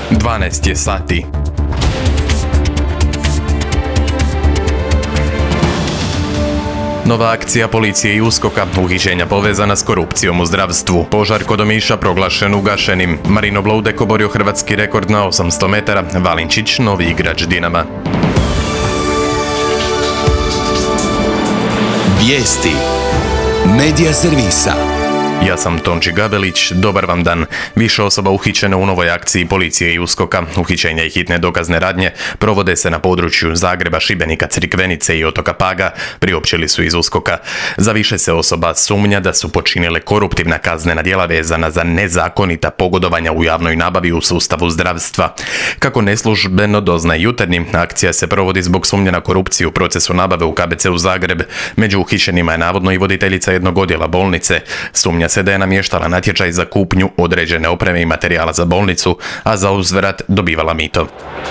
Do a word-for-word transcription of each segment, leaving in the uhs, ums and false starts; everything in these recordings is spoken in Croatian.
dvanaest je sati. Nova akcija policije i USKOK-a, uhićenja povezana s korupcijom u zdravstvu. Požar kod Omiša proglašen ugašenim. Marino Bloudek oborio hrvatski rekord na osamsto metara. Valinčić, novi igrač Dinama. Vijesti Medija servisa. Ja sam Tonči Gabelić, dobar vam dan. Više osoba uhićeno u novoj akciji policije i USKOK-a. Uhićenja i hitne dokazne radnje provode se na području Zagreba, Šibenika, Crikvenice i otoka Paga, priopćili su iz USKOK-a. Za više se osoba sumnja da su počinile koruptivna kaznena djela vezana za nezakonita pogodovanja u javnoj nabavi u sustavu zdravstva. Kako neslužbeno doznaje Jutarnji, akcija se provodi zbog sumnje na korupciju u procesu nabave u K B C-u Zagreb. Među uhićenima je navodno i voditeljica jednog odjela bolnice. Sumnja se da je namještala natječaj za kupnju određene opreme i materijala za bolnicu, a za uzvrat dobivala mito.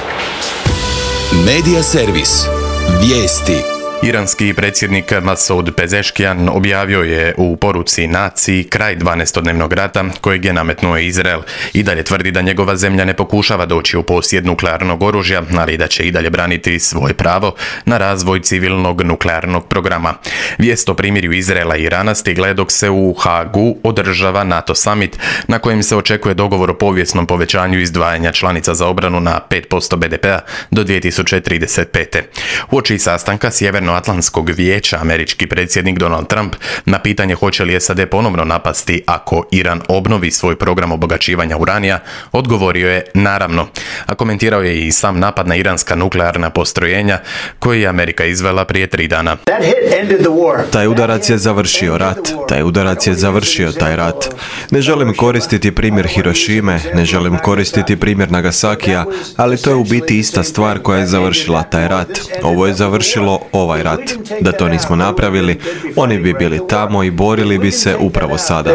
Medija servis. Vijesti. Iranski predsjednik Masoud Pezeškijan objavio je u poruci naciji kraj dvanaestodnevnog rata kojeg je nametnuo Izrael. I dalje tvrdi da njegova zemlja ne pokušava doći u posjed nuklearnog oružja, ali da će i dalje braniti svoje pravo na razvoj civilnog nuklearnog programa. Vijest o primirju Izraela i Irana stigla je dok se u Hagu održava NATO summit na kojem se očekuje dogovor o povijesnom povećanju izdvajanja članica za obranu na pet posto B D P-a do dvije tisuće trideset pete. Uoči sastanka Sjeverno Atlantskog vijeća američki predsjednik Donald Trump na pitanje hoće li S A D ponovno napasti ako Iran obnovi svoj program obogaćivanja uranija, odgovorio je naravno, a komentirao je i sam napad na iranska nuklearna postrojenja koji je Amerika izvela prije tri dana. Taj udarac je završio rat, taj udarac je završio taj rat. Ne želim koristiti primjer Hirošime, ne želim koristiti primjer Nagasakija, ali to je u biti ista stvar koja je završila taj rat. Ovo je završilo ovaj rat. Da to nismo napravili, oni bi bili tamo i borili bi se upravo sada.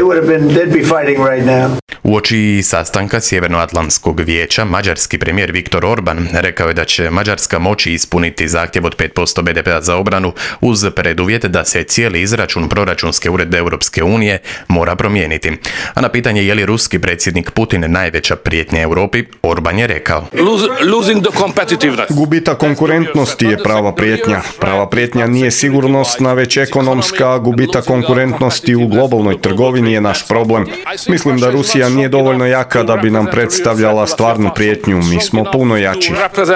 Uoči sastanka Sjevernoatlantskog vijeća, mađarski premijer Viktor Orban rekao je da će Mađarska moći ispuniti zahtjev od pet posto B D P-a za obranu uz preduvjet da se cijeli izračun proračunske uredbe Europske unije mora promijeniti. A na pitanje je li ruski predsjednik Putin najveća prijetnja Europi, Orban je rekao: Gubitak konkurentnosti je prava prijetnja. Prava prijetnja nije sigurnosna, već ekonomska. Gubitak konkurentnosti u globalnoj trgovini je naš problem. Mislim da Rusija nije dovoljno jaka da bi nam predstavljala stvarnu prijetnju. Mi smo puno jači.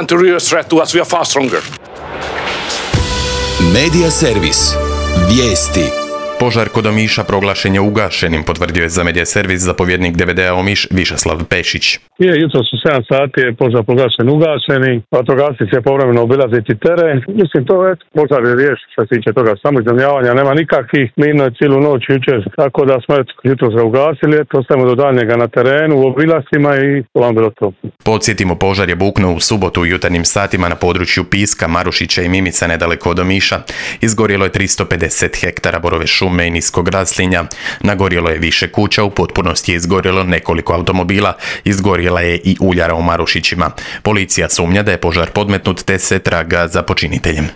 Medija servis. Vijesti. Požar kod Omiša proglašen je ugašenim, potvrdio je za Medija servis zapovjednik D V D-a Omiš Višeslav Pešić. Je, jutro su sedam sati je požar proglašen ugašeni, vatrogasci će povremeno obilaziti teren. Mislim, to je požar je riješen što se tiče toga, samo iznajmljavanja nema nikakvih, mirno je cijelu noć jučer, tako da smo jutro se ugasili, eto, ostajemo do daljnjega na terenu, u obilascima i to vam bilo to. Podsjetimo, požar je buknuo u subotu u jutarnjim satima na području Piska, Marušića i Mimica nedaleko od Omiša. Izgorjelo je tristo pedeset hektara borove šume i niskog raslinja. Nagorjelo je više kuća, u potpunosti je izgorjelo nekoliko automobila, izgorjela je i uljara u Marušićima. Policija sumnja da je požar podmetnut te se traga za počiniteljem.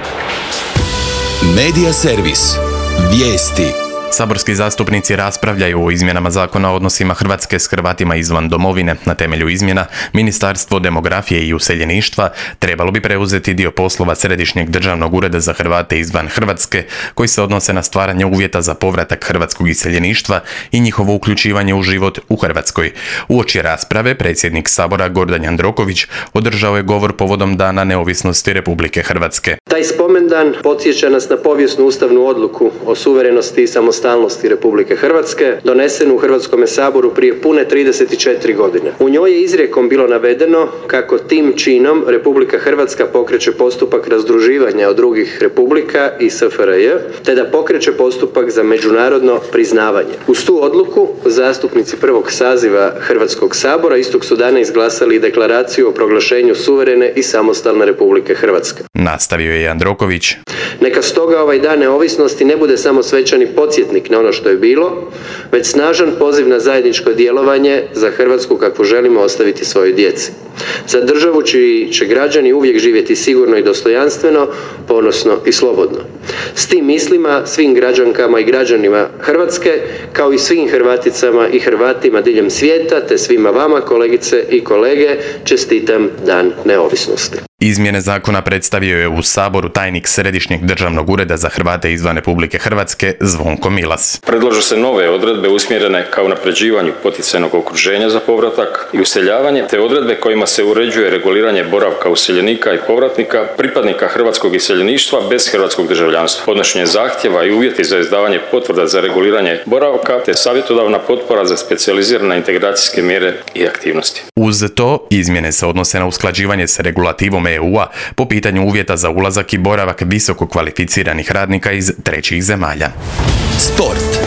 Medija servis. Vijesti. Saborski zastupnici raspravljaju o izmjenama zakona o odnosima Hrvatske s Hrvatima izvan domovine. Na temelju izmjena, Ministarstvo demografije i useljeništva trebalo bi preuzeti dio poslova Središnjeg državnog ureda za Hrvate izvan Hrvatske, koji se odnose na stvaranje uvjeta za povratak hrvatskog iseljeništva i njihovo uključivanje u život u Hrvatskoj. Uoči rasprave, predsjednik Sabora Gordan Jandroković održao je govor povodom Dana neovisnosti Republike Hrvatske. Taj spomendan podsjeća nas na povijesnu ustavnu odluku o suverenosti i samostalnosti Republike Hrvatske, donesenu u Hrvatskom saboru prije pune trideset četiri godine. U njoj je izrijekom bilo navedeno kako tim činom Republika Hrvatska pokreće postupak razdruživanja od drugih republika i S F R J, te da pokreće postupak za međunarodno priznavanje. Uz tu odluku zastupnici prvog saziva Hrvatskog sabora istog su dana izglasali deklaraciju o proglašenju suverene i samostalne Republike Hrvatske. Nastavio je Jandroković. Neka stoga ovaj dan neovisnosti ne bude samo svečani podsjetnik na ono što je bilo, već snažan poziv na zajedničko djelovanje za Hrvatsku kakvu želimo ostaviti svojoj djeci. Za državu čiji će građani uvijek živjeti sigurno i dostojanstveno, ponosno i slobodno. S tim mislima svim građankama i građanima Hrvatske, kao i svim Hrvaticama i Hrvatima diljem svijeta, te svima vama, kolegice i kolege, čestitam Dan neovisnosti. Izmjene zakona predstavio je u Saboru tajnik Središnjeg državnog ureda za Hrvate izvan Republike Hrvatske Zvonko Milas. Predlažu se nove odredbe usmjerene ka unapređivanju poticajnog okruženja za povratak i useljavanje, te odredbe kojima se uređuje reguliranje boravka useljenika i povratnika, pripadnika hrvatskog iseljeništva bez hrvatskog državljanstva, podnošenje zahtjeva i uvjeti za izdavanje potvrda za reguliranje boravka, te savjetodavna potpora za specijalizirane integracijske mjere i aktivnosti. Uz to, izmjene se odnose na usklađivanje s regulativom E U-a po pitanju uvjeta za ulazak i boravak visoko kvalificiranih radnika iz trećih zemalja. Sport.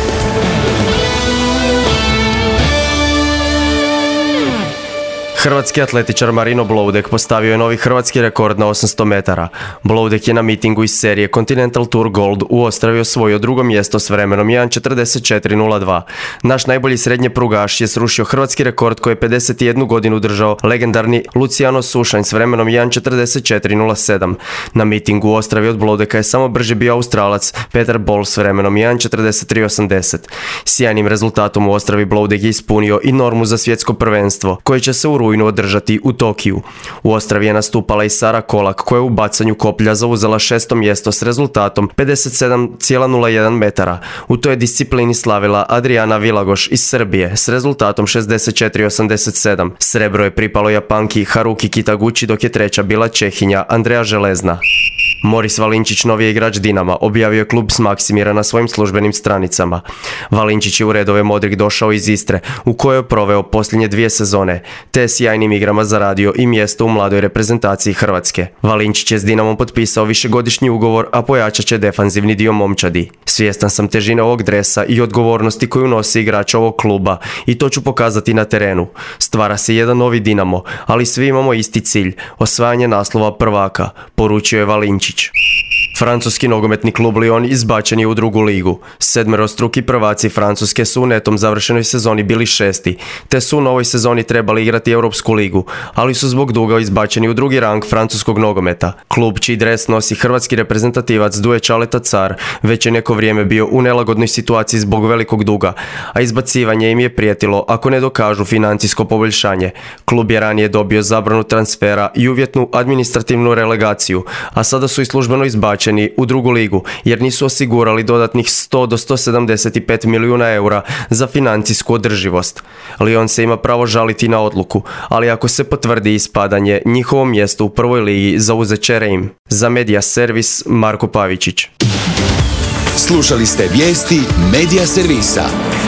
Hrvatski atletičar Marino Bloudek postavio je novi hrvatski rekord na osamsto metara. Bloudek je na mitingu iz serije Continental Tour Gold u Ostravi osvojio drugo mjesto s vremenom jedan četrdeset četiri nula dva. Naš najbolji srednje prugaš je srušio hrvatski rekord koji je pedeset jednu godinu držao legendarni Luciano Sušanj s vremenom jedan četrdeset četiri nula sedam. Na mitingu u Ostravi od Bloudeka je samo brže bio Australac Peter Bol s vremenom jedan četrdeset tri osamdeset. Sjajnim rezultatom u Ostravi Bloudek je ispunio i normu za svjetsko prvenstvo koje će se u rujnu održati u Tokiju. U Ostravi je nastupala i Sara Kolak koja je u bacanju koplja zauzela šesto mjesto s rezultatom pedeset sedam zarez nula jedan metara. U toj disciplini slavila Adriana Vilagoš iz Srbije s rezultatom šezdeset četiri osamdeset sedam. Srebro je pripalo Japanki Haruki Kitaguchi, dok je treća bila Čehinja Andreja Železna. Moris Valinčić, novi je igrač Dinama, objavio je klub s Maksimira na svojim službenim stranicama. Valinčić je u redove Modrik došao iz Istre, u kojoj je proveo posljednje dvije sezone, te je sjajnim igrama zaradio i mjesto u mladoj reprezentaciji Hrvatske. Valinčić je s Dinamom potpisao višegodišnji ugovor, a pojačat će defanzivni dio momčadi. Svjestan sam težine ovog dresa i odgovornosti koju nosi igrač ovog kluba i to ću pokazati na terenu. Stvara se jedan novi Dinamo, ali svi imamo isti cilj, osvajanje naslova prvaka, poručio je Valinčić. Francuski nogometni klub Lyon izbačen je u drugu ligu. Sedmerostruki prvaci Francuske su u netom završenoj sezoni bili šesti, te su u novoj sezoni trebali igrati Europsku ligu, ali su zbog duga izbačeni u drugi rang francuskog nogometa. Klub čiji dres nosi hrvatski reprezentativac Duje Čaleta Car već je neko vrijeme bio u nelagodnoj situaciji zbog velikog duga, a izbacivanje im je prijetilo ako ne dokažu financijsko poboljšanje. Klub je ranije dobio zabranu transfera i uvjetnu administrativnu relegaciju, a sada su i službeno izbačeni u drugu ligu jer nisu osigurali dodatnih sto do sto sedamdeset pet milijuna eura za financijsku održivost. Lyon se ima pravo žaliti na odluku, ali ako se potvrdi ispadanje, njihovo mjesto u prvoj ligi zauzet će Reims. Za Medija Servis Marko Pavičić. Slušali ste vijesti Medija Servisa.